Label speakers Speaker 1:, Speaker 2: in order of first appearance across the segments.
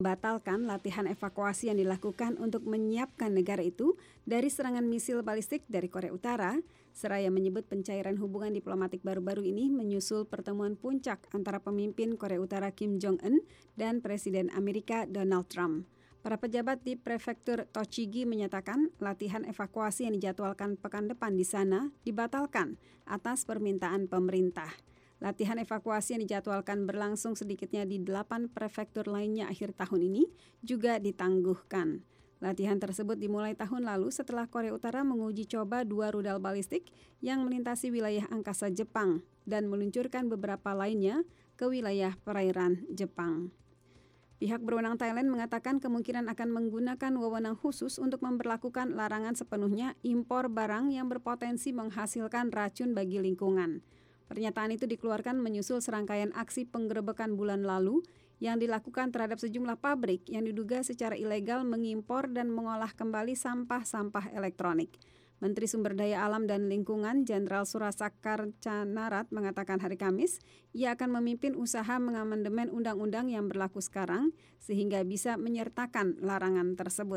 Speaker 1: membatalkan latihan evakuasi yang dilakukan untuk menyiapkan negara itu dari serangan misil balistik dari Korea Utara, seraya menyebut pencairan hubungan diplomatik baru-baru ini menyusul pertemuan puncak antara pemimpin Korea Utara Kim Jong-un dan Presiden Amerika Donald Trump. Para pejabat di prefektur Tochigi menyatakan latihan evakuasi yang dijadwalkan pekan depan di sana dibatalkan atas permintaan pemerintah. Latihan evakuasi yang dijadwalkan berlangsung sedikitnya di 8 prefektur lainnya akhir tahun ini juga ditangguhkan. Latihan tersebut dimulai tahun lalu setelah Korea Utara menguji coba 2 rudal balistik yang melintasi wilayah angkasa Jepang dan meluncurkan beberapa lainnya ke wilayah perairan Jepang. Pihak berwenang Thailand mengatakan kemungkinan akan menggunakan wewenang khusus untuk memberlakukan larangan sepenuhnya impor barang yang berpotensi menghasilkan racun bagi lingkungan. Pernyataan itu dikeluarkan menyusul serangkaian aksi penggerebekan bulan lalu yang dilakukan terhadap sejumlah pabrik yang diduga secara ilegal mengimpor dan mengolah kembali sampah-sampah elektronik. Menteri Sumber Daya Alam dan Lingkungan Jenderal Surasa Karcanarat mengatakan hari Kamis, ia akan memimpin usaha mengamandemen undang-undang yang berlaku sekarang sehingga bisa menyertakan larangan tersebut.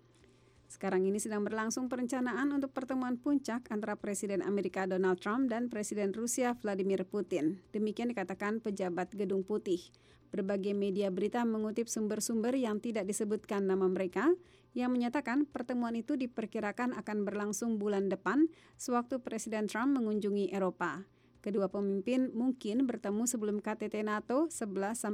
Speaker 1: Sekarang ini sedang berlangsung perencanaan untuk pertemuan puncak antara Presiden Amerika Donald Trump dan Presiden Rusia Vladimir Putin. Demikian dikatakan pejabat Gedung Putih. Berbagai media berita mengutip sumber-sumber yang tidak disebutkan nama mereka yang menyatakan pertemuan itu diperkirakan akan berlangsung bulan depan sewaktu Presiden Trump mengunjungi Eropa. Kedua pemimpin mungkin bertemu sebelum KTT NATO 11-12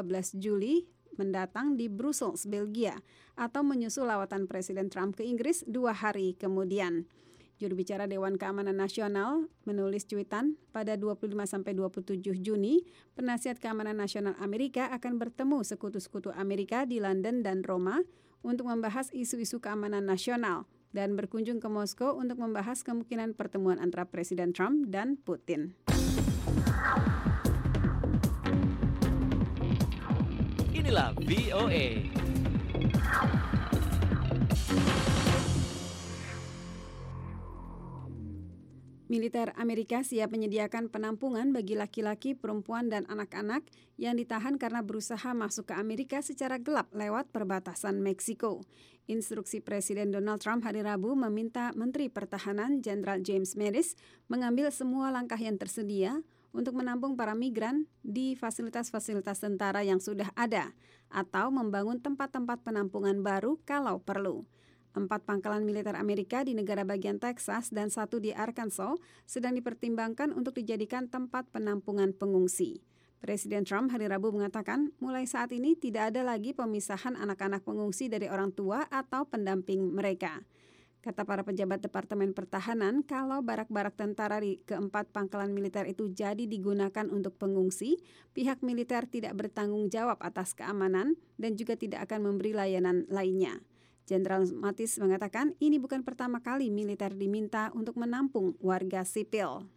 Speaker 1: Juli mendatang di Brussels, Belgia, atau menyusul lawatan Presiden Trump ke Inggris 2 hari kemudian. Juru bicara Dewan Keamanan Nasional menulis cuitan pada 25-27 Juni, penasihat Keamanan Nasional Amerika akan bertemu sekutu-sekutu Amerika di London dan Roma untuk membahas isu-isu keamanan nasional dan berkunjung ke Moskow untuk membahas kemungkinan pertemuan antara Presiden Trump dan Putin.
Speaker 2: Inilah VOA.
Speaker 1: Militer Amerika siap menyediakan penampungan bagi laki-laki, perempuan, dan anak-anak yang ditahan karena berusaha masuk ke Amerika secara gelap lewat perbatasan Meksiko. Instruksi Presiden Donald Trump hari Rabu meminta Menteri Pertahanan Jenderal James Mattis mengambil semua langkah yang tersedia untuk menampung para migran di fasilitas-fasilitas tentara yang sudah ada atau membangun tempat-tempat penampungan baru kalau perlu. 4 pangkalan militer Amerika di negara bagian Texas dan 1 di Arkansas sedang dipertimbangkan untuk dijadikan tempat penampungan pengungsi. Presiden Trump hari Rabu mengatakan mulai saat ini tidak ada lagi pemisahan anak-anak pengungsi dari orang tua atau pendamping mereka. Kata para pejabat Departemen Pertahanan, kalau barak-barak tentara di keempat pangkalan militer itu jadi digunakan untuk pengungsi, pihak militer tidak bertanggung jawab atas keamanan dan juga tidak akan memberi layanan lainnya. Jenderal Mattis mengatakan ini bukan pertama kali militer diminta untuk menampung warga sipil.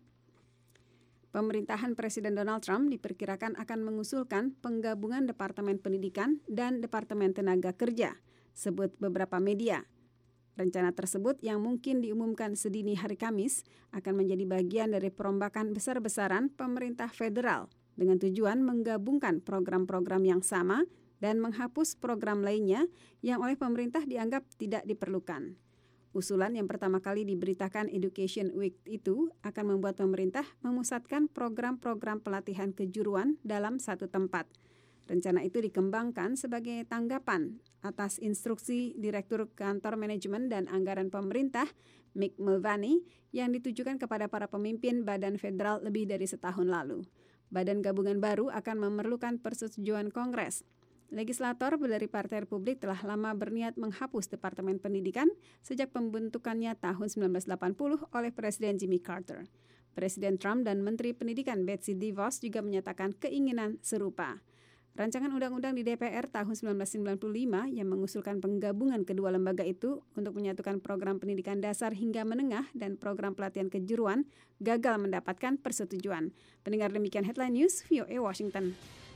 Speaker 1: Pemerintahan Presiden Donald Trump diperkirakan akan mengusulkan penggabungan Departemen Pendidikan dan Departemen Tenaga Kerja, sebut beberapa media. Rencana tersebut yang mungkin diumumkan sedini hari Kamis akan menjadi bagian dari perombakan besar-besaran pemerintah federal dengan tujuan menggabungkan program-program yang sama dan menghapus program lainnya yang oleh pemerintah dianggap tidak diperlukan. Usulan yang pertama kali diberitakan Education Week itu akan membuat pemerintah memusatkan program-program pelatihan kejuruan dalam satu tempat. Rencana itu dikembangkan sebagai tanggapan atas instruksi Direktur Kantor Manajemen dan Anggaran Pemerintah, Mick Mulvaney, yang ditujukan kepada para pemimpin badan federal lebih dari setahun lalu. Badan gabungan baru akan memerlukan persetujuan Kongres. Legislator dari Partai Republik telah lama berniat menghapus Departemen Pendidikan sejak pembentukannya tahun 1980 oleh Presiden Jimmy Carter. Presiden Trump dan Menteri Pendidikan Betsy DeVos juga menyatakan keinginan serupa. Rancangan undang-undang di DPR tahun 1995 yang mengusulkan penggabungan kedua lembaga itu untuk menyatukan program pendidikan dasar hingga menengah dan program pelatihan kejuruan gagal mendapatkan persetujuan. Pendengar demikian Headline News, VOA Washington.